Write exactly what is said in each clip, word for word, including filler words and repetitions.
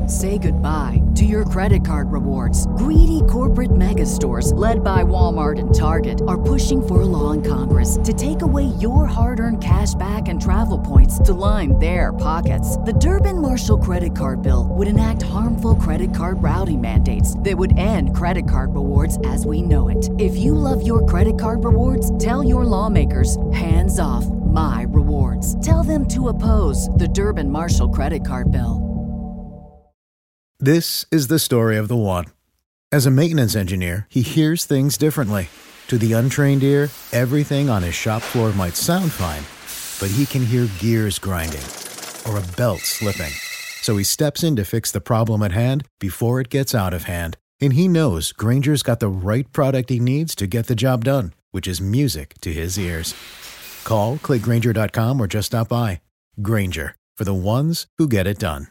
Say goodbye to your credit card rewards. Greedy corporate mega stores, led by Walmart and Target, are pushing for a law in Congress to take away your hard-earned cash back and travel points to line their pockets. The Durbin-Marshall credit card bill would enact harmful credit card routing mandates that would end credit card rewards as we know it. If you love your credit card rewards, tell your lawmakers, hands off my rewards. Tell them to oppose the Durbin-Marshall credit card bill. This is the story of the one. As a maintenance engineer, he hears things differently. To the untrained ear, everything on his shop floor might sound fine, but he can hear gears grinding or a belt slipping. So he steps in to fix the problem at hand before it gets out of hand. And he knows Grainger's got the right product he needs to get the job done, which is music to his ears. Call, click Grainger dot com, or just stop by. Grainger, for the ones who get it done.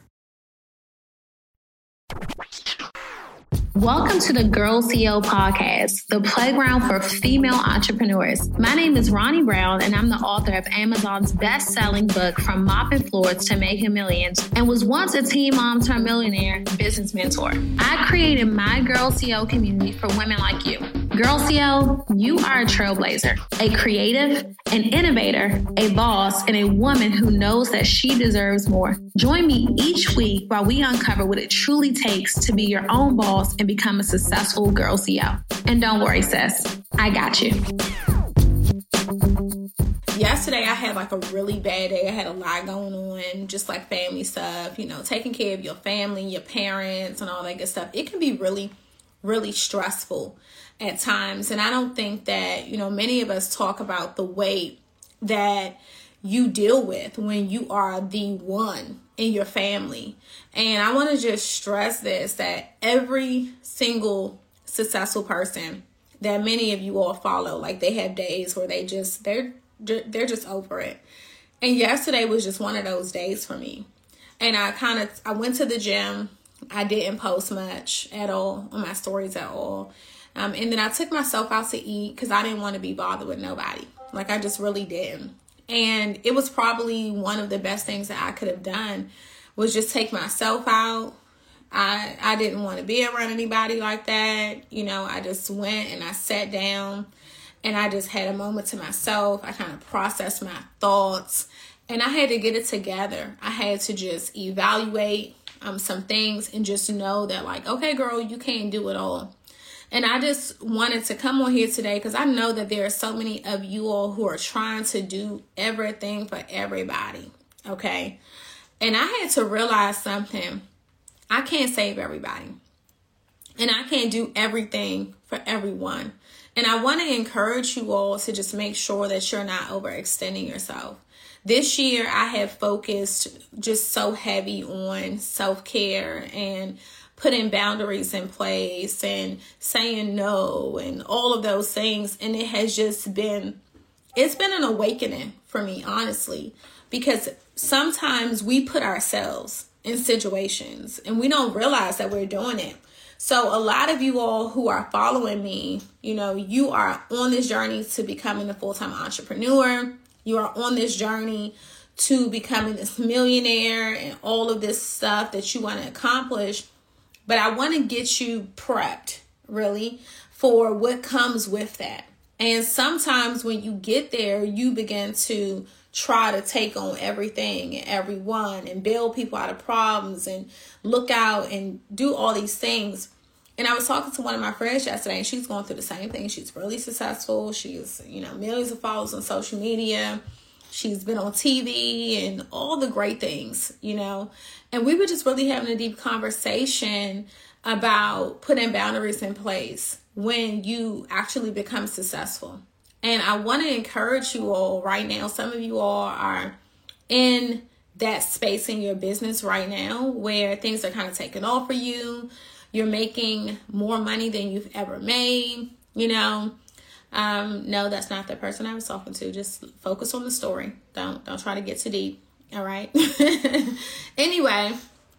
Welcome to the Girl C E O Podcast, the playground for female entrepreneurs. My name is Ronnie Brown, and I'm the author of Amazon's best-selling book, From Mopping Floors to Making Millions, and was once a teen mom turned millionaire business mentor. I created my Girl C E O community for women like you. Girl C E O, you are a trailblazer, a creative, an innovator, a boss, and a woman who knows that she deserves more. Join me each week while we uncover what it truly takes to be your own boss and become a successful Girl C E O. And don't worry, sis, I got you. Yesterday, I had like a really bad day. I had a lot going on, just like family stuff, you know, taking care of your family, your parents, and all that good stuff. It can be really, really stressful at times. And I don't think that, you know, many of us talk about the weight that you deal with when you are the one in your family. And I want to just stress this, that every single successful person that many of you all follow, like they have days where they just, they're, they're just over it. And yesterday was just one of those days for me. And I kind of, I went to the gym. I didn't post much at all on my stories at all. Um, and then I took myself out to eat because I didn't want to be bothered with nobody. Like I just really didn't. And it was probably one of the best things that I could have done was just take myself out. I I didn't want to be around anybody like that. You know, I just went and I sat down and I just had a moment to myself. I kind of processed my thoughts and I had to get it together. I had to just evaluate um, some things and just know that like, okay, girl, you can't do it all. And I just wanted to come on here today because I know that there are so many of you all who are trying to do everything for everybody, okay? And I had to realize something. I can't save everybody. And I can't do everything for everyone. And I want to encourage you all to just make sure that you're not overextending yourself. This year, I have focused just so heavy on self-care and putting boundaries in place and saying no and all of those things. And it has just been, it's been an awakening for me, honestly, because sometimes we put ourselves in situations and we don't realize that we're doing it. So a lot of you all who are following me, you know, you are on this journey to becoming a full-time entrepreneur. You are on this journey to becoming this millionaire and all of this stuff that you want to accomplish. But I want to get you prepped, really, for what comes with that. And sometimes when you get there, you begin to try to take on everything and everyone and bail people out of problems and look out and do all these things. And I was talking to one of my friends yesterday and she's going through the same thing. She's really successful. She's, you know, millions of followers on social media. She's been on T V and all the great things, you know. And we were just really having a deep conversation about putting boundaries in place when you actually become successful. And I want to encourage you all right now. Some of you all are in that space in your business right now where things are kind of taking off for you. You're making more money than you've ever made, you know. Um, no, that's not the person I was talking to. Just focus on the story. Don't don't try to get too deep. All right. Anyway,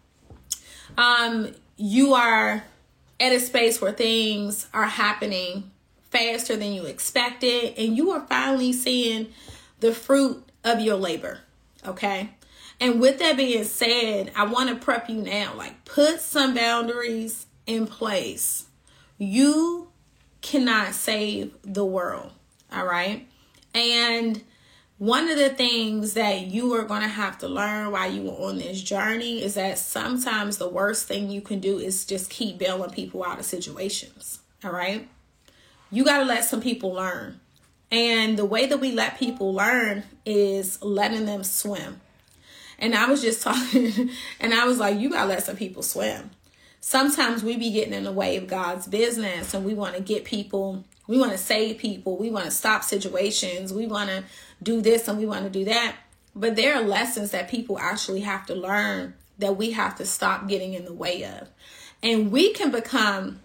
um, you are at a space where things are happening faster than you expected, and you are finally seeing the fruit of your labor. Okay. And with that being said, I want to prep you now, like put some boundaries in place. You cannot save the world. All right. And one of the things that you are going to have to learn while you are on this journey is that sometimes the worst thing you can do is just keep bailing people out of situations. All right. You got to let some people learn. And the way that we let people learn is letting them swim. And I was just talking and I was like, you got to let some people swim. Sometimes we be getting in the way of God's business and we want to get people, we want to save people, we want to stop situations, we want to do this and we want to do that. But there are lessons that people actually have to learn that we have to stop getting in the way of. And we can become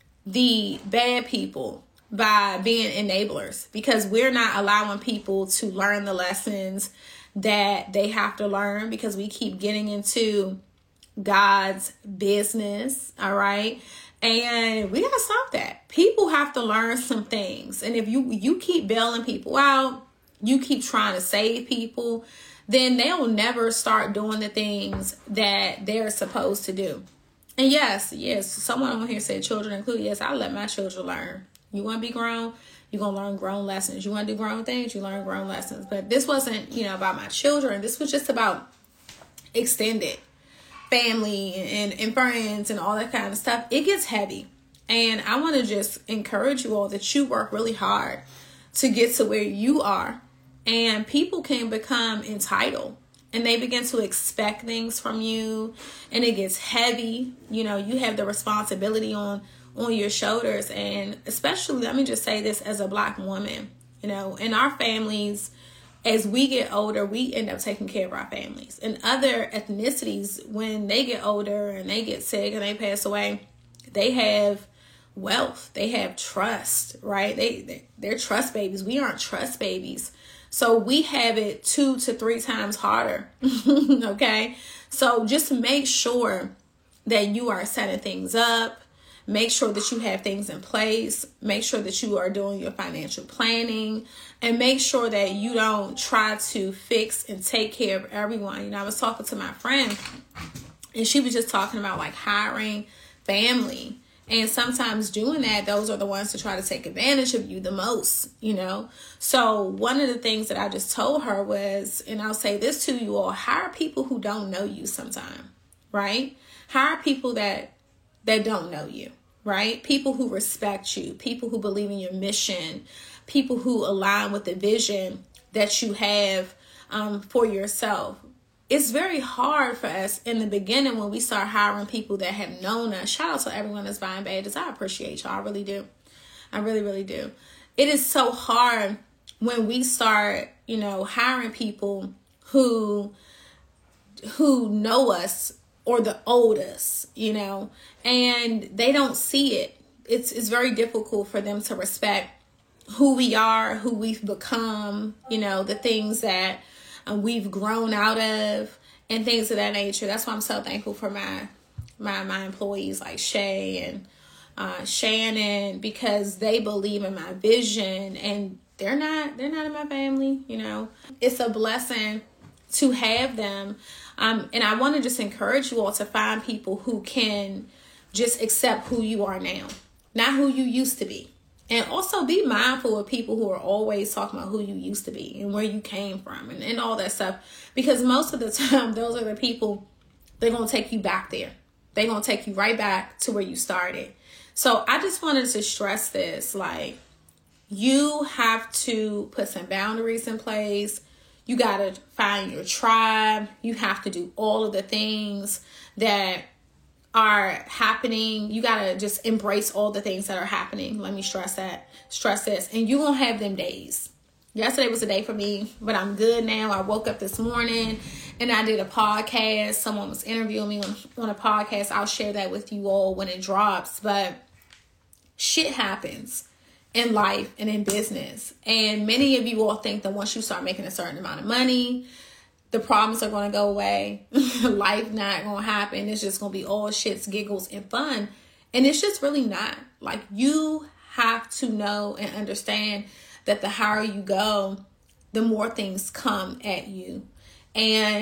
the bad people by being enablers because we're not allowing people to learn the lessons that they have to learn because we keep getting into God's business. All right. And we got to stop that. People have to learn some things. And if you, you keep bailing people out, you keep trying to save people, then they'll never start doing the things that they're supposed to do. And yes, yes, someone on here said children included. Yes, I let my children learn. You want to be grown, you're going to learn grown lessons. You want to do grown things, you learn grown lessons. But this wasn't, you know, about my children. This was just about extended family and, and friends and all that kind of stuff. It gets heavy. And I want to just encourage you all that you work really hard to get to where you are. And people can become entitled and they begin to expect things from you and it gets heavy. You know, you have the responsibility on on your shoulders. And especially, let me just say this as a Black woman, you know, in our families, as we get older, we end up taking care of our families. And other ethnicities, when they get older and they get sick and they pass away, they have wealth, they have trust, right? They, they they're trust babies. We aren't trust babies. So we have it two to three times harder. Okay. So just make sure that you are setting things up. Make sure that you have things in place. Make sure that you are doing your financial planning and make sure that you don't try to fix and take care of everyone. You know, I was talking to my friend and she was just talking about like hiring family. And sometimes doing that, those are the ones to try to take advantage of you the most, you know. So one of the things that I just told her was, and I'll say this to you all, hire people who don't know you sometime, right? Hire people that that don't know you, right? People who respect you, people who believe in your mission, people who align with the vision that you have um, for yourself. It's very hard for us in the beginning when we start hiring people that have known us. Shout out to everyone that's buying badges. I appreciate y'all. I really do. I really, really do. It is so hard when we start, you know, hiring people who who know us or the oldest, you know, and they don't see it. It's it's very difficult for them to respect who we are, who we've become, you know, the things that um, we've grown out of and things of that nature. That's why I'm so thankful for my my my employees like Shay and uh, Shannon, because they believe in my vision and they're not they're not in my family, you know. It's a blessing to have them. Um, and I want to just encourage you all to find people who can just accept who you are now, not who you used to be. And also be mindful of people who are always talking about who you used to be and where you came from and, and all that stuff. Because most of the time, those are the people, they're going to take you back there. They're going to take you right back to where you started. So I just wanted to stress this, like, you have to put some boundaries in place. You got to find your tribe. You have to do all of the things that are happening. You got to just embrace all the things that are happening. Let me stress that, stress this. And you won't have them days. Yesterday was a day for me, but I'm good now. I woke up this morning and I did a podcast. Someone was interviewing me on, on a podcast. I'll share that with you all when it drops. But shit happens in life and in business. And many of you all think that once you start making a certain amount of money, the problems are going to go away. Life not going to happen. It's just going to be all shits, giggles, and fun. And it's just really not. Like, you have to know and understand that the higher you go, the more things come at you. And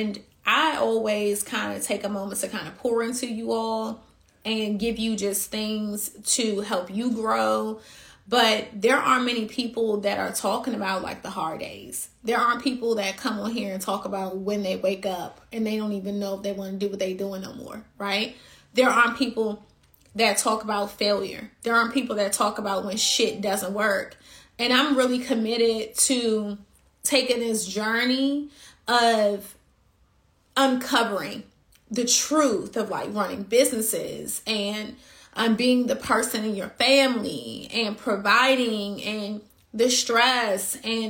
I always kind of take a moment to kind of pour into you all and give you just things to help you grow. But there aren't many people that are talking about like the hard days. There aren't people that come on here and talk about when they wake up and they don't even know if they want to do what they're doing no more, right? There aren't people that talk about failure. There aren't people that talk about when shit doesn't work. And I'm really committed to taking this journey of uncovering the truth of like running businesses and um, being the person in your family and providing and the stress and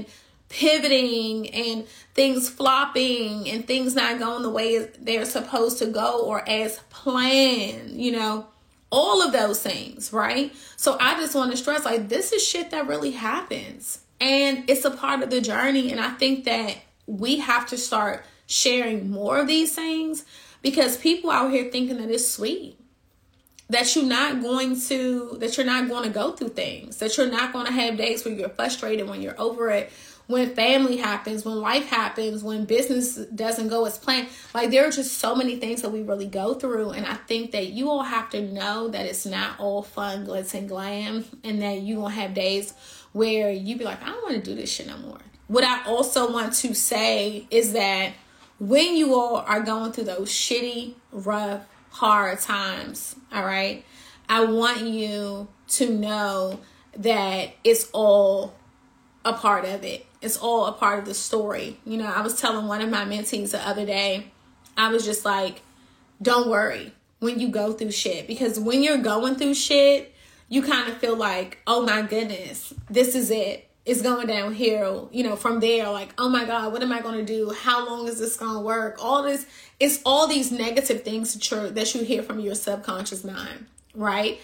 pivoting and things flopping and things not going the way they're supposed to go or as planned, you know, all of those things, right? So I just want to stress, like, this is shit that really happens and it's a part of the journey. And I think that we have to start sharing more of these things because people out here thinking that it's sweet, that you're not going to, that you're not going to go through things, that you're not going to have days where you're frustrated, when you're over it, when family happens, when life happens, when business doesn't go as planned. Like, there are just so many things that we really go through. And I think that you all have to know that it's not all fun, glitz, and glam, and that you will have days where you be like, I don't want to do this shit no more. What I also want to say is that when you all are going through those shitty, rough, hard times, all right, I want you to know that it's all a part of it. It's all a part of the story. You know, I was telling one of my mentees the other day, I was just like, don't worry when you go through shit, because when you're going through shit, you kind of feel like, oh my goodness, this is it. It's going downhill, you know, from there. Like, oh my God, what am I going to do? How long is this going to work? All this, it's all these negative things that, you're, that you hear from your subconscious mind, right?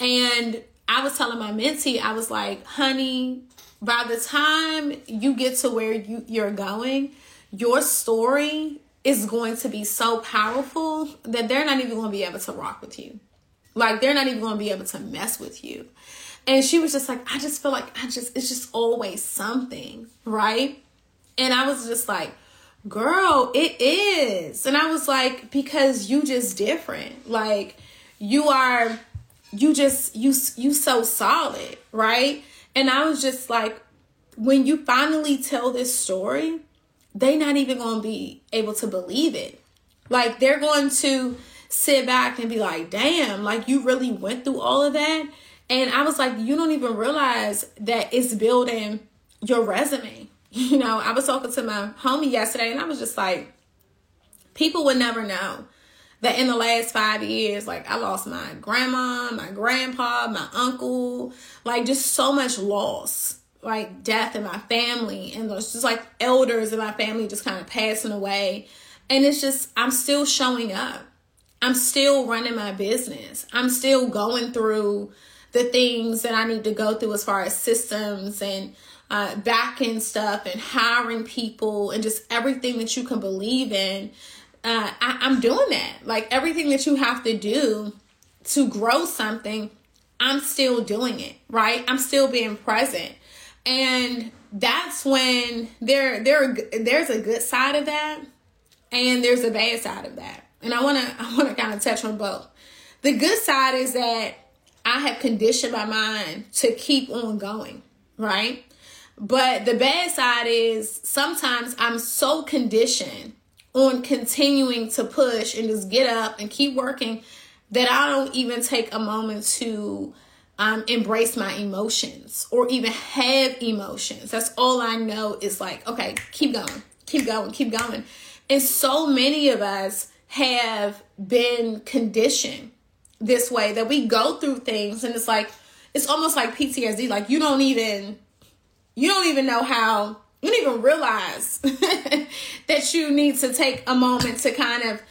And I was telling my mentee, I was like, honey, by the time you get to where you, you're going, your story is going to be so powerful that they're not even going to be able to rock with you. Like, they're not even going to be able to mess with you. And she was just like, I just feel like I just, it's just always something, right? And I was just like, girl, it is. And I was like, because you just different. Like, you are, you just, you, you so solid, right? And I was just like, when you finally tell this story, they not even going to be able to believe it. Like, they're going to sit back and be like, damn, like, you really went through all of that. And I was like, you don't even realize that it's building your resume. You know, I was talking to my homie yesterday and I was just like, people would never know that in the last five years, like, I lost my grandma, my grandpa, my uncle, like, just so much loss, like death in my family. And there's just like elders in my family just kind of passing away. And it's just, I'm still showing up. I'm still running my business. I'm still going through the things that I need to go through as far as systems and uh, back end stuff and hiring people and just everything that you can believe in. Uh, I, I'm doing that. Like, everything that you have to do to grow something, I'm still doing it, right? I'm still being present. And that's when there, there, there's a good side of that and there's a bad side of that. And I want to, I want to kind of touch on both. The good side is that I have conditioned my mind to keep on going, right? But the bad side is sometimes I'm so conditioned on continuing to push and just get up and keep working that I don't even take a moment to um, embrace my emotions or even have emotions. That's all I know is like, okay, keep going, keep going, keep going. And so many of us have been conditioned this way that we go through things and it's like, it's almost like P T S D. Like, you don't even, you don't even know how, you don't even realize that you need to take a moment to kind of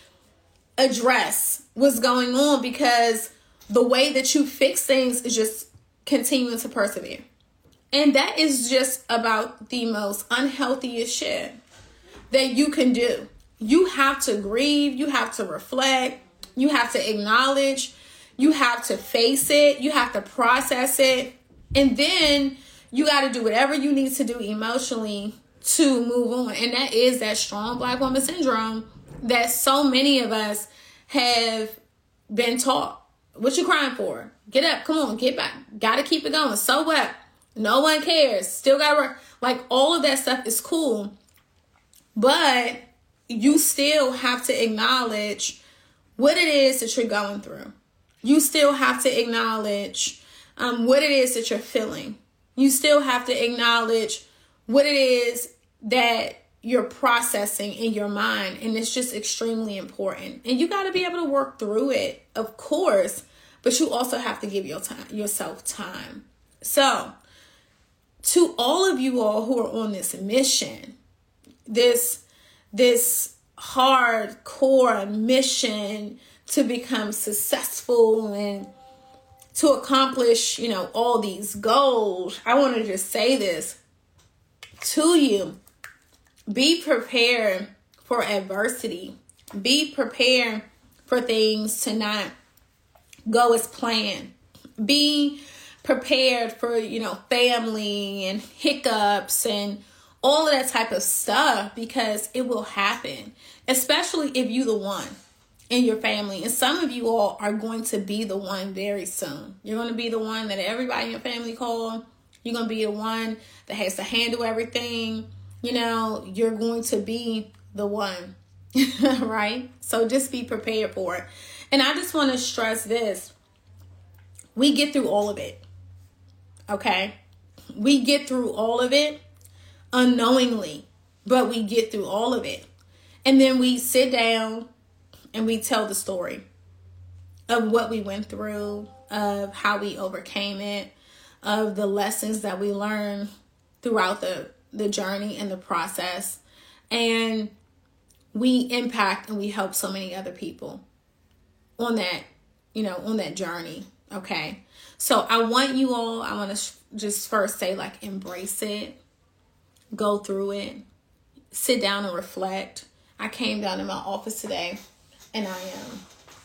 address what's going on, because the way that you fix things is just continuing to persevere. And that is just about the most unhealthiest shit that you can do. You have to grieve. You have to reflect. You have to acknowledge. You have to face it. You have to process it. And then you got to do whatever you need to do emotionally to move on. And that is that strong Black woman syndrome that so many of us have been taught. What you crying for? Get up. Come on. Get back. Got to keep it going. So what? No one cares. Still got to work. Like, all of that stuff is cool. But you still have to acknowledge what it is that you're going through. You still have to acknowledge um, what it is that you're feeling. You still have to acknowledge what it is that you're processing in your mind. And it's just extremely important. And you got to be able to work through it, of course. But you also have to give your time, yourself time. So, to all of you all who are on this mission, this, this hardcore mission to become successful and to accomplish, you know, all these goals, I want to just say this to you. Be prepared for adversity. Be prepared for things to not go as planned. Be prepared for, you know, family and hiccups and all of that type of stuff, because it will happen, especially if you're the one in your family. And some of you all are going to be the one very soon. You're going to be the one that everybody in your family call. You're going to be the one that has to handle everything. You know, you're going to be the one, right? So just be prepared for it. And I just want to stress this. We get through all of it. Okay? We get through all of it unknowingly, but we get through all of it. And then we sit down and we tell the story of what we went through, of how we overcame it, of the lessons that we learned throughout the, the journey and the process. And we impact and we help so many other people on that, you know, on that journey. Okay. So I want you all, I want to sh- just first say, like, embrace it, go through it, sit down and reflect. I came down in my office today and I um,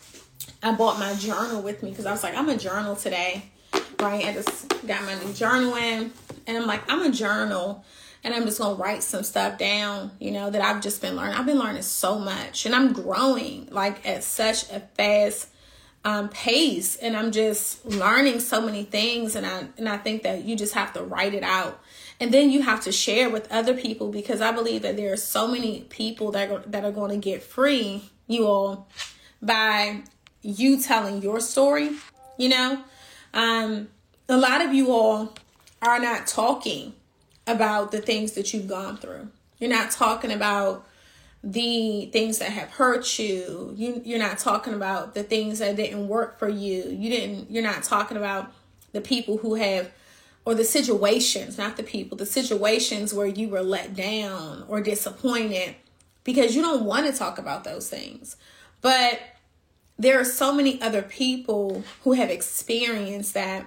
I bought my journal with me because I was like, I'm a journal today, right? I just got my new journal in and I'm like, I'm a journal and I'm just going to write some stuff down, you know, that I've just been learning. I've been learning so much and I'm growing like at such a fast um, pace, and I'm just learning so many things. And I, and I think that you just have to write it out. And then you have to share with other people, because I believe that there are so many people that are, that are going to get free, you all, by you telling your story, you know. Um, a lot of you all are not talking about the things that you've gone through. You're not talking about the things that have hurt you. You you're not talking about the things that didn't work for you. You didn't, you're not talking about the people who have, or the situations, not the people, the situations where you were let down or disappointed, because you don't want to talk about those things. But there are so many other people who have experienced that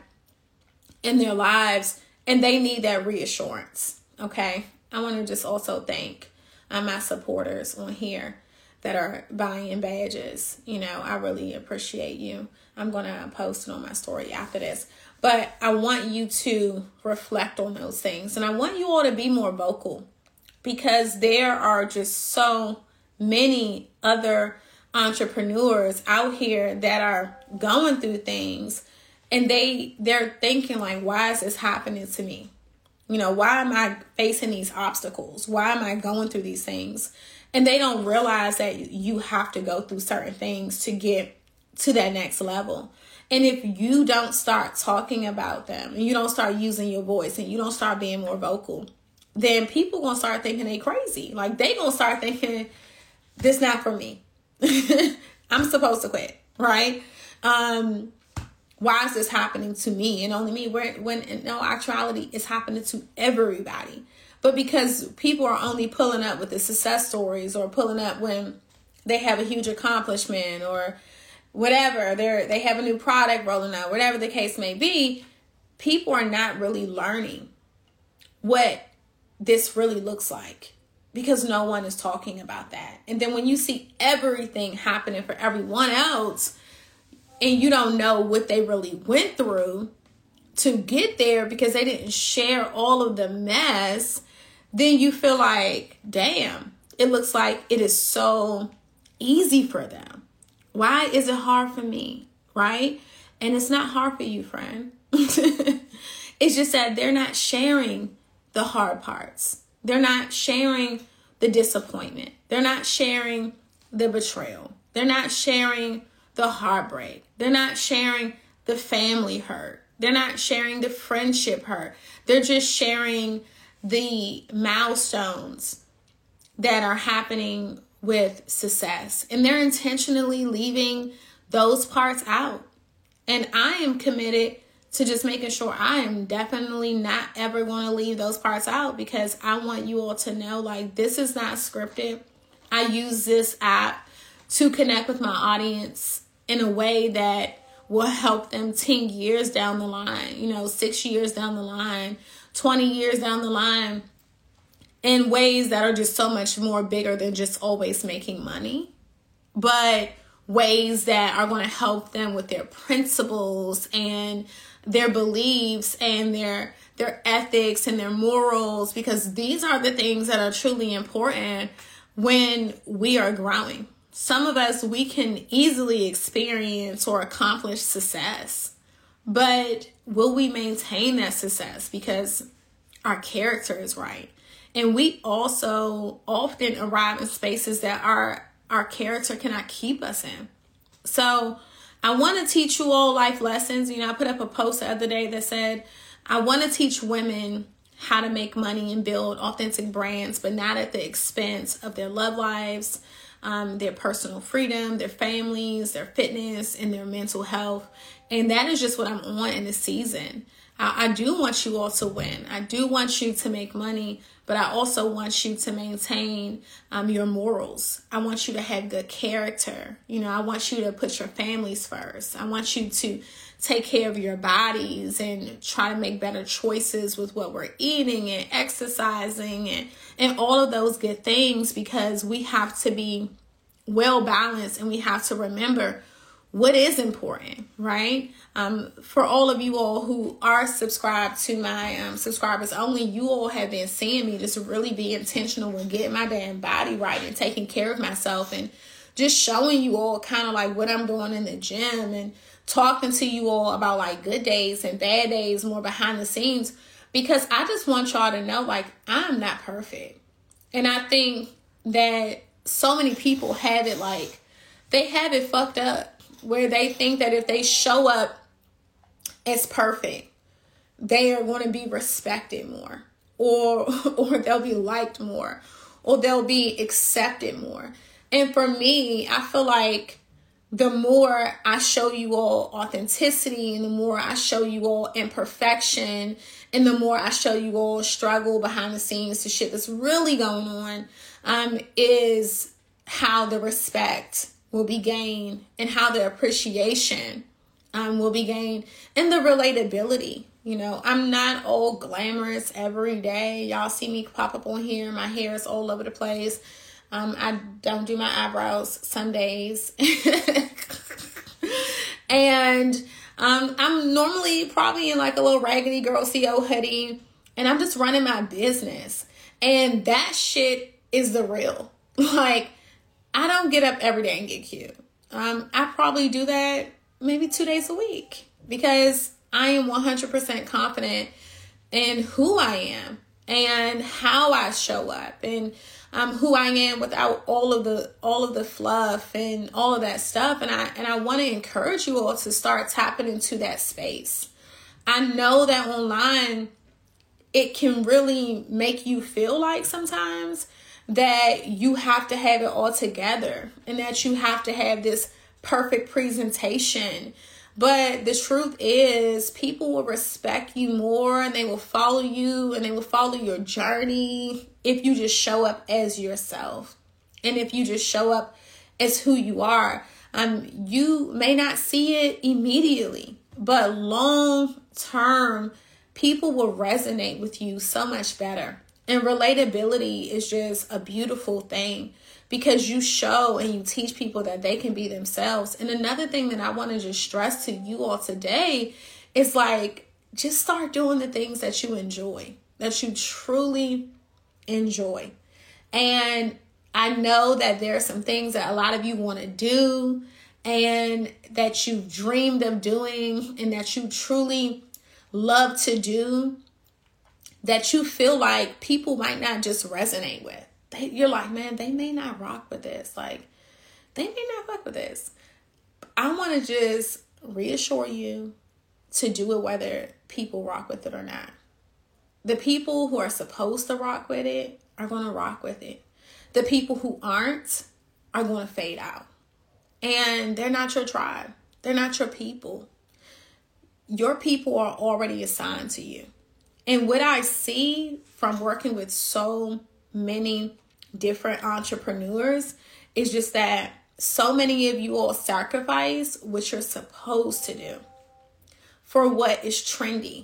in their lives, and they need that reassurance. Okay. I want to just also thank uh, my supporters on here that are buying badges. You know, I really appreciate you. I'm going to post it on my story after this. But I want you to reflect on those things. And I want you all to be more vocal, because there are just so many other entrepreneurs out here that are going through things, and they, they're thinking like, why is this happening to me? You know, why am I facing these obstacles? Why am I going through these things? And they don't realize that you have to go through certain things to get to that next level. And if you don't start talking about them, and you don't start using your voice, and you don't start being more vocal, then people going to start thinking they crazy. Like, they going to start thinking, this not for me. I'm supposed to quit, right? Um, why is this happening to me and only me? Where, when in no actuality, it's happening to everybody. But because people are only pulling up with the success stories, or pulling up when they have a huge accomplishment, or whatever, they're, they have a new product rolling out, whatever the case may be, people are not really learning what this really looks like, because no one is talking about that. And then when you see everything happening for everyone else, and you don't know what they really went through to get there because they didn't share all of the mess, then you feel like, damn, it looks like it is so easy for them. Why is it hard for me, right? And it's not hard for you, friend. It's just that they're not sharing the hard parts. They're not sharing the disappointment. They're not sharing the betrayal. They're not sharing the heartbreak. They're not sharing the family hurt. They're not sharing the friendship hurt. They're just sharing the milestones that are happening with success. And they're intentionally leaving those parts out. And I am committed to just making sure I am definitely not ever going to leave those parts out, because I want you all to know, like, this is not scripted. I use this app to connect with my audience in a way that will help them ten years down the line, you know, six years down the line, twenty years down the line, in ways that are just so much more bigger than just always making money, but ways that are going to help them with their principles and their beliefs and their their ethics and their morals, because these are the things that are truly important when we are growing. Some of us, we can easily experience or accomplish success, but will we maintain that success because our character is right? And we also often arrive in spaces that our our character cannot keep us in. So I want to teach you all life lessons. You know, I put up a post the other day that said, I want to teach women how to make money and build authentic brands, but not at the expense of their love lives, um, their personal freedom, their families, their fitness, and their mental health. And that is just what I'm on in this season. I, I do want you all to win. I do want you to make money, but I also want you to maintain um, your morals. I want you to have good character. You know, I want you to put your families first. I want you to take care of your bodies and try to make better choices with what we're eating and exercising and, and all of those good things, because we have to be well balanced and we have to remember what is important, right? Um, for all of you all who are subscribed to my um, subscribers only, you all have been seeing me just really be intentional with getting my damn body right and taking care of myself, and just showing you all kind of like what I'm doing in the gym and talking to you all about like good days and bad days, more behind the scenes, because I just want y'all to know, like, I'm not perfect. And I think that so many people have it like, they have it fucked up, where they think that if they show up as perfect, they are going to be respected more, or or they'll be liked more, or they'll be accepted more. And for me, I feel like the more I show you all authenticity, and the more I show you all imperfection, and the more I show you all struggle behind the scenes, the shit that's really going on, um, is how the respect will be gained, and how the appreciation um, will be gained, and the relatability. You know, I'm not all glamorous every day. Y'all see me pop up on here. My hair is all over the place. Um, I don't do my eyebrows some days. And um, I'm normally probably in like a little Raggedy Girl C O hoodie, and I'm just running my business. And that shit is the real. Like, I don't get up every day and get cute. Um, I probably do that maybe two days a week, because I am one hundred percent confident in who I am and how I show up, and um, who I am without all of the all of the fluff and all of that stuff. And I and I want to encourage you all to start tapping into that space. I know that online it can really make you feel like sometimes that you have to have it all together, and that you have to have this perfect presentation. But the truth is, people will respect you more, and they will follow you, and they will follow your journey if you just show up as yourself. And if you just show up as who you are. Um, you may not see it immediately, but long term, people will resonate with you so much better. And relatability is just a beautiful thing, because you show and you teach people that they can be themselves. And another thing that I want to just stress to you all today is, like, just start doing the things that you enjoy, that you truly enjoy. And I know that there are some things that a lot of you want to do and that you've dreamed of doing and that you truly love to do, that you feel like people might not just resonate with. They, you're like, man, they may not rock with this. Like, they may not rock with this. I want to just reassure you to do it whether people rock with it or not. The people who are supposed to rock with it are going to rock with it. The people who aren't are going to fade out. And they're not your tribe. They're not your people. Your people are already assigned to you. And what I see from working with so many different entrepreneurs is just that so many of you all sacrifice what you're supposed to do for what is trendy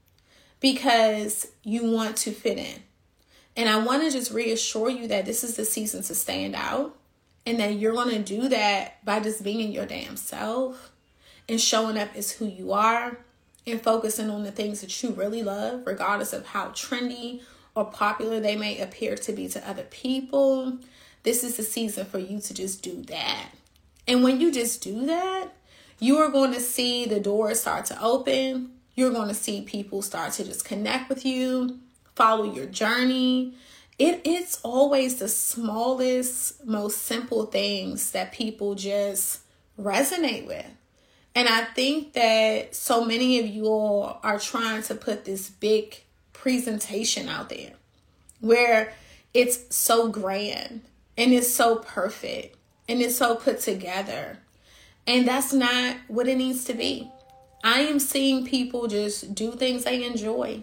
because you want to fit in. And I want to just reassure you that this is the season to stand out and that you're going to do that by just being your damn self and showing up as who you are and focusing on the things that you really love, regardless of how trendy or popular they may appear to be to other people. This is the season for you to just do that. And when you just do that, you are going to see the doors start to open. You're going to see people start to just connect with you, follow your journey. It, it's always the smallest, most simple things that people just resonate with. And I think that so many of you all are trying to put this big presentation out there where it's so grand and it's so perfect and it's so put together. And that's not what it needs to be. I am seeing people just do things they enjoy.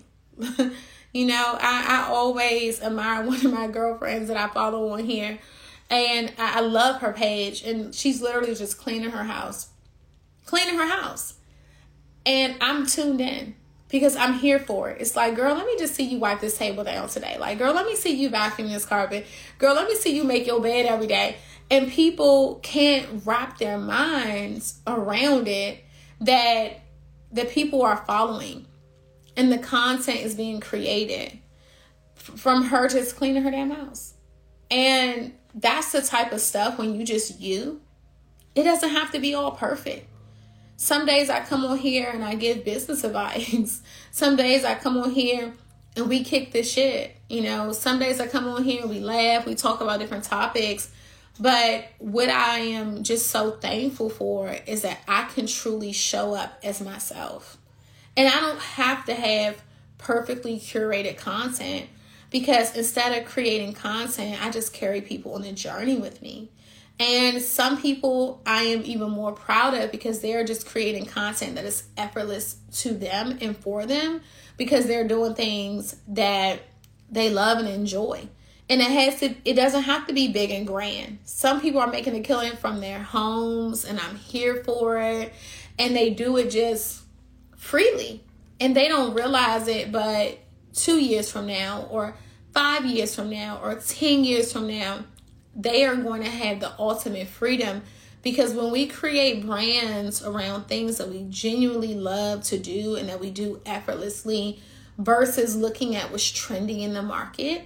You know, I, I always admire one of my girlfriends that I follow on here. And I, I love her page. And she's literally just cleaning her house. Cleaning her house. And I'm tuned in because I'm here for it. It's like, girl, let me just see you wipe this table down today. Like, girl, let me see you vacuum this carpet. Girl, let me see you make your bed every day. And people can't wrap their minds around it that the people are following and the content is being created from her just cleaning her damn house. And that's the type of stuff when you just you, it doesn't have to be all perfect. Some days I come on here and I give business advice. Some days I come on here and we kick this shit. You know, some days I come on here and we laugh, we talk about different topics. But what I am just so thankful for is that I can truly show up as myself. And I don't have to have perfectly curated content because instead of creating content, I just carry people on the journey with me. And some people I am even more proud of because they're just creating content that is effortless to them and for them because they're doing things that they love and enjoy. And it has to, it doesn't have to be big and grand. Some people are making a killing from their homes and I'm here for it. And they do it just freely. And they don't realize it, but two years from now or five years from now or ten years from now, they are going to have the ultimate freedom because when we create brands around things that we genuinely love to do and that we do effortlessly versus looking at what's trending in the market,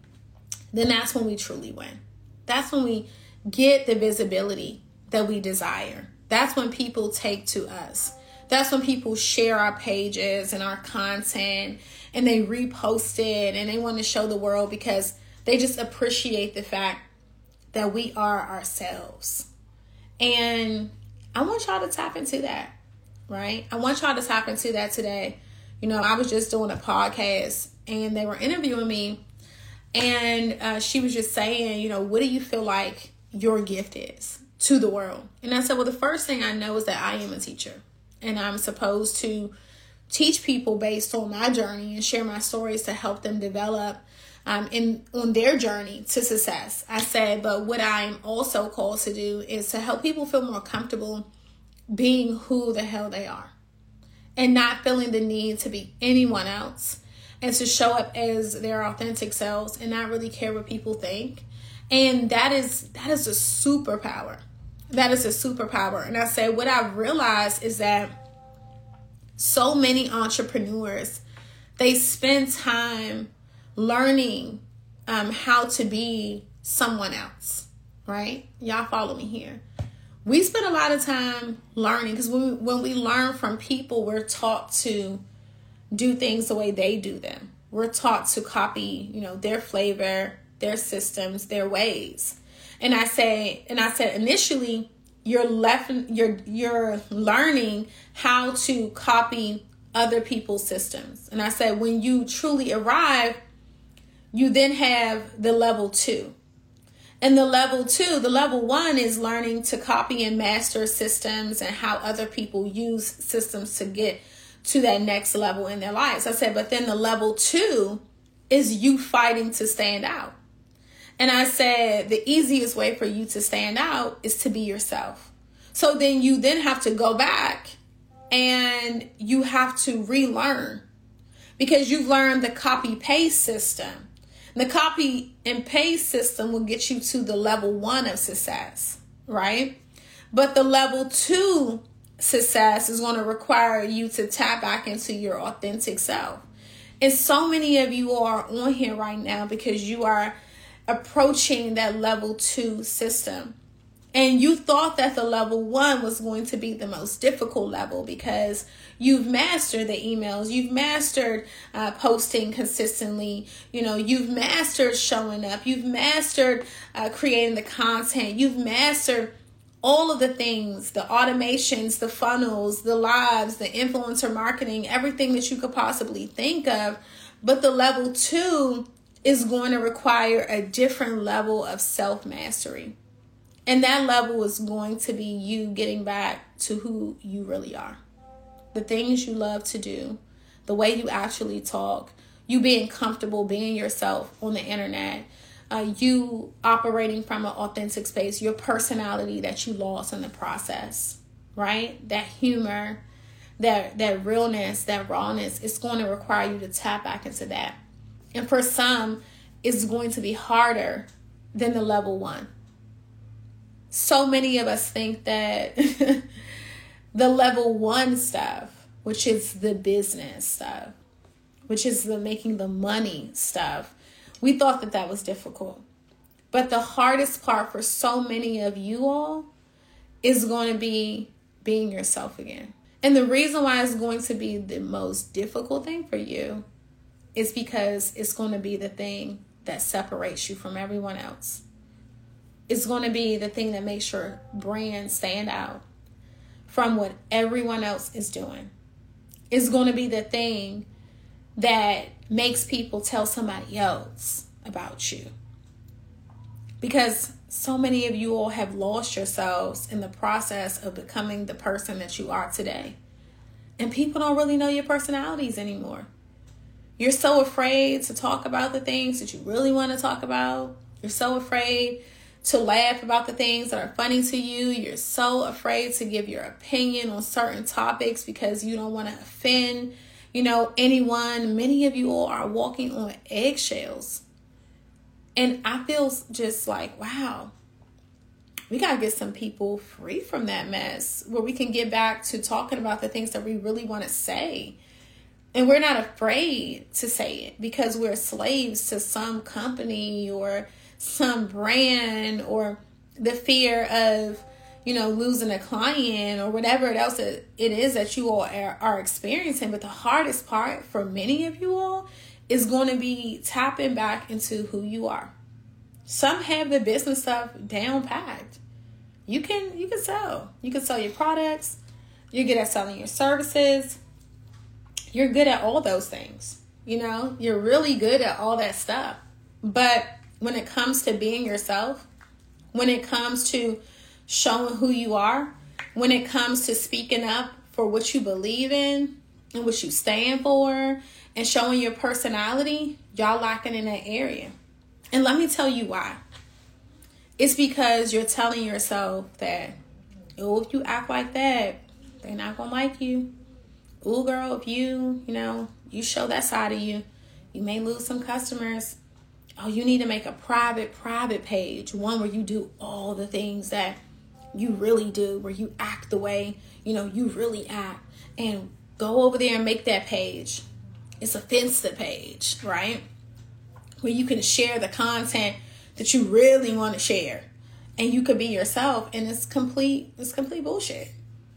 then that's when we truly win. That's when we get the visibility that we desire. That's when people take to us. That's when people share our pages and our content and they repost it and they want to show the world because they just appreciate the fact that we are ourselves. And I want y'all to tap into that, right? I want y'all to tap into that today. You know, I was just doing a podcast and they were interviewing me and uh, she was just saying, you know, what do you feel like your gift is to the world? And I said, well, the first thing I know is that I am a teacher and I'm supposed to teach people based on my journey and share my stories to help them develop Um, in on their journey to success. I said, but what I'm also called to do is to help people feel more comfortable being who the hell they are and not feeling the need to be anyone else and to show up as their authentic selves and not really care what people think. And that is that is a superpower. That is a superpower. And I said, what I've realized is that so many entrepreneurs, they spend time learning um, how to be someone else, right? Y'all follow me here. We spend a lot of time learning, because when we, when we learn from people, we're taught to do things the way they do them. We're taught to copy, you know, their flavor, their systems, their ways. And I say, and I said initially, you're left, you're you're learning how to copy other people's systems. And I said, when you truly arrive, you then have the level two. And the level two, the level one is learning to copy and master systems and how other people use systems to get to that next level in their lives. I said, but then the level two is you fighting to stand out. And I said, the easiest way for you to stand out is to be yourself. So then you then have to go back and you have to relearn, because you've learned the copy paste system. The copy and paste system will get you to the level one of success, right? But the level two success is going to require you to tap back into your authentic self. And so many of you are on here right now because you are approaching that level two system. And you thought that the level one was going to be the most difficult level because you've mastered the emails, you've mastered uh, posting consistently, you know, you've mastered showing up, you've mastered uh, creating the content, you've mastered all of the things, the automations, the funnels, the lives, the influencer marketing, everything that you could possibly think of. But the level two is going to require a different level of self-mastery. And that level is going to be you getting back to who you really are. The things you love to do, the way you actually talk, you being comfortable being yourself on the internet, uh, you operating from an authentic space, your personality that you lost in the process, right? That humor, that, that realness, that rawness, it's going to require you to tap back into that. And for some, it's going to be harder than the level one. So many of us think that the level one stuff, which is the business stuff, which is the making the money stuff, we thought that that was difficult. But the hardest part for so many of you all is going to be being yourself again. And the reason why it's going to be the most difficult thing for you is because it's going to be the thing that separates you from everyone else. It's going to be the thing that makes your brand stand out from what everyone else is doing. It's going to be the thing that makes people tell somebody else about you. Because so many of you all have lost yourselves in the process of becoming the person that you are today. And people don't really know your personalities anymore. You're so afraid to talk about the things that you really want to talk about. You're so afraid to laugh about the things that are funny to you. You're so afraid to give your opinion on certain topics because you don't want to offend, you know, anyone. Many of you all are walking on eggshells. And I feel just like, wow, we got to get some people free from that mess where we can get back to talking about the things that we really want to say. And we're not afraid to say it because we're slaves to some company or some brand or the fear of, you know, losing a client or whatever else it is that you all are, are experiencing. But the hardest part for many of you all is going to be tapping back into who you are. Some have the business stuff down packed. You can, you can sell. You can sell your products. You're good at selling your services. You're good at all those things. You know, you're really good at all that stuff. But when it comes to being yourself, when it comes to showing who you are, when it comes to speaking up for what you believe in and what you stand for and showing your personality, y'all lacking in that area. And let me tell you why. It's because you're telling yourself that, oh, if you act like that, they're not going to like you. Oh, girl, if you, you know, you show that side of you, you may lose some customers. Oh, you need to make a private, private page. One where you do all the things that you really do, where you act the way, you know, you really act. And go over there and make that page. It's a Finsta page, right? Where you can share the content that you really want to share. And you could be yourself, and it's complete, it's complete bullshit.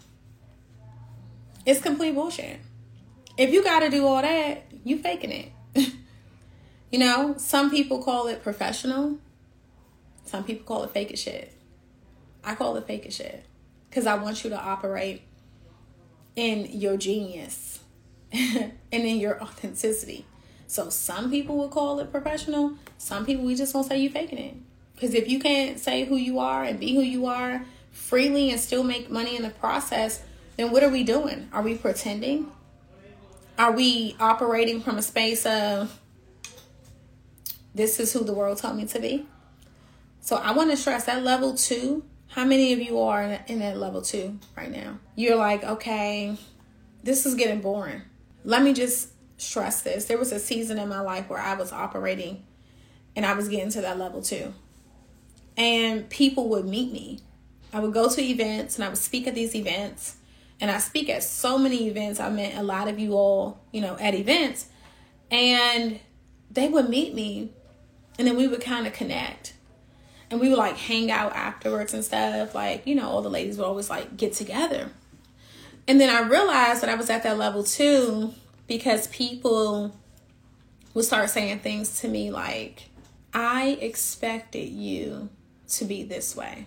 It's complete bullshit. If you got to do all that, you faking it. You know, some people call it professional. Some people call it fake as shit. I call it fake as shit. Because I want you to operate in your genius and in your authenticity. So some people will call it professional. Some people, we just gonna say you faking it. Because if you can't say who you are and be who you are freely and still make money in the process, then what are we doing? Are we pretending? Are we operating from a space of, this is who the world told me to be? So I want to stress that level two. How many of you are in that level two right now? You're like, okay, this is getting boring. Let me just stress this. There was a season in my life where I was operating and I was getting to that level two. And people would meet me. I would go to events and I would speak at these events. And I speak at so many events. I met a lot of you all, you know, at events. And they would meet me and then we would kind of connect. And we would like hang out afterwards and stuff. Like, you know, all the ladies would always like get together. And then I realized that I was at that level too, because people would start saying things to me like, I expected you to be this way.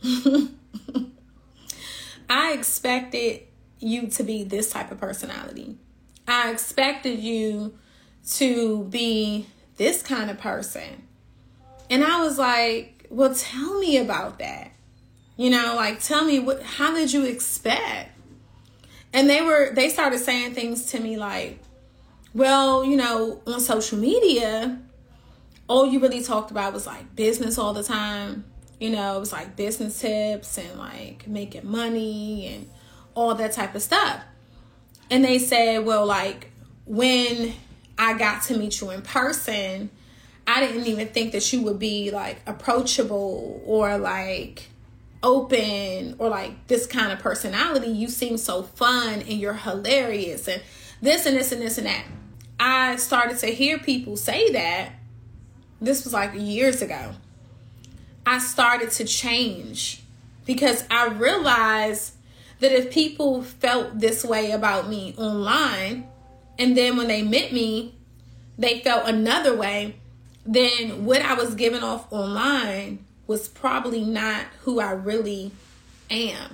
I expected you to be this type of personality. I expected you to be this kind of person. And I was like, well, tell me about that. You know, like, tell me, what, how did you expect? And they were, they started saying things to me like, well, you know, on social media, all you really talked about was like business all the time. You know, it was like business tips and like making money and all that type of stuff. And they said, well, like when I got to meet you in person, I didn't even think that you would be like approachable or like open or like this kind of personality. You seem so fun and you're hilarious and this and this and this and that. I started to hear people say that. This was like years ago. I started to change because I realized that if people felt this way about me online and then when they met me, they felt another way, then what I was giving off online was probably not who I really am.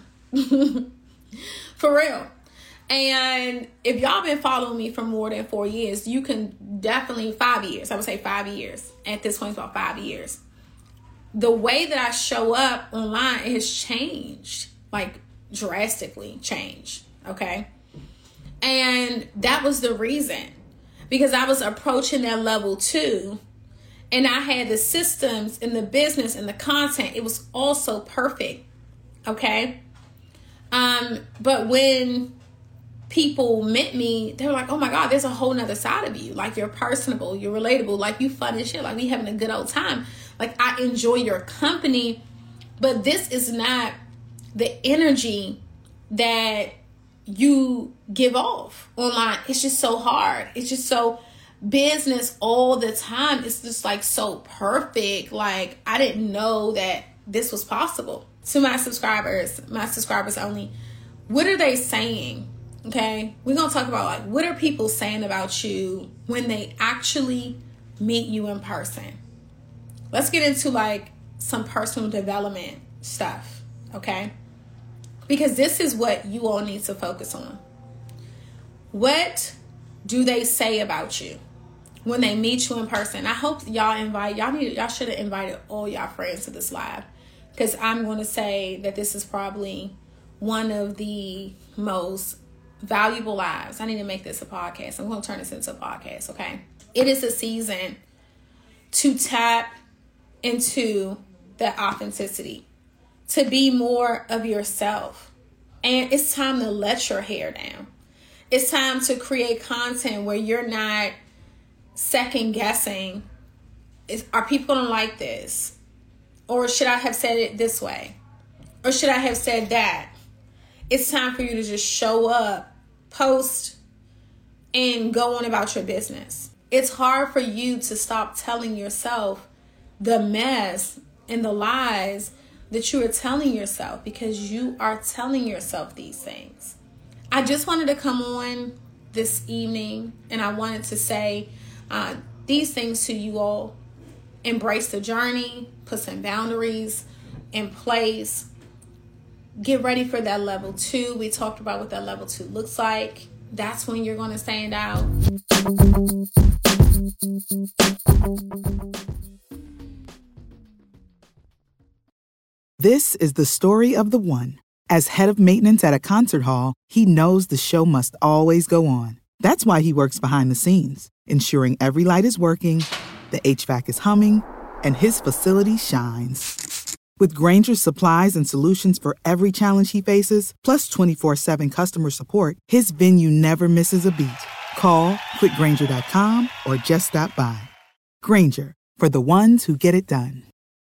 For real. And if y'all been following me for more than four years, you can definitely, five years, I would say five years. At this point, it's about five years. The way that I show up online has changed, like drastically changed, okay? And that was the reason. Because I was approaching that level two. And I had the systems and the business and the content. It was all so perfect. Okay. Um, but when people met me, they were like, oh my God, there's a whole nother side of you. Like you're personable, you're relatable, like you fun as shit, like we having a good old time. Like I enjoy your company, but this is not the energy that you give off online. It's just so hard. It's just so business all the time. It's just like so perfect. Like I didn't know that this was possible. To my subscribers, my subscribers only, what are they saying? Okay, we're gonna talk about like what are people saying about you when they actually meet you in person. Let's get into like some personal development stuff, okay? Because this is what you all need to focus on. What do they say about you when they meet you in person? I hope y'all invite, y'all need, y'all should have invited all y'all friends to this live. Because I'm going to say that this is probably one of the most valuable lives. I need to make this a podcast. I'm going to turn this into a podcast, okay? It is a season to tap into that authenticity, to be more of yourself. And it's time to let your hair down. It's time to create content where you're not second guessing. Is, are people gonna like this? Or should I have said it this way? Or should I have said that? It's time for you to just show up, post, and go on about your business. It's hard for you to stop telling yourself the mess and the lies that you are telling yourself, because you are telling yourself these things. I just wanted to come on this evening and I wanted to say uh, these things to you all. Embrace the journey, put some boundaries in place, get ready for that level two. We talked about what that level two looks like. That's when you're going to stand out. This is the story of the one. As head of maintenance at a concert hall, he knows the show must always go on. That's why he works behind the scenes, ensuring every light is working, the H V A C is humming, and his facility shines. With Grainger's supplies and solutions for every challenge he faces, plus twenty-four seven customer support, his venue never misses a beat. Call quick grainger dot com or just stop by. Grainger, for the ones who get it done.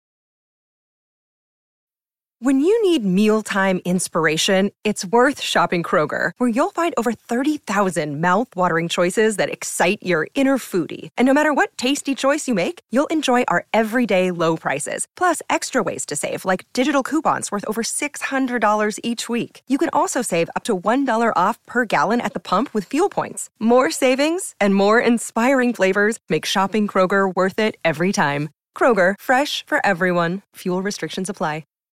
When you need mealtime inspiration, it's worth shopping Kroger, where you'll find over thirty thousand mouth-watering choices that excite your inner foodie. And no matter what tasty choice you make, you'll enjoy our everyday low prices, plus extra ways to save, like digital coupons worth over six hundred dollars each week. You can also save up to one dollar off per gallon at the pump with fuel points. More savings and more inspiring flavors make shopping Kroger worth it every time. Kroger, fresh for everyone. Fuel restrictions apply.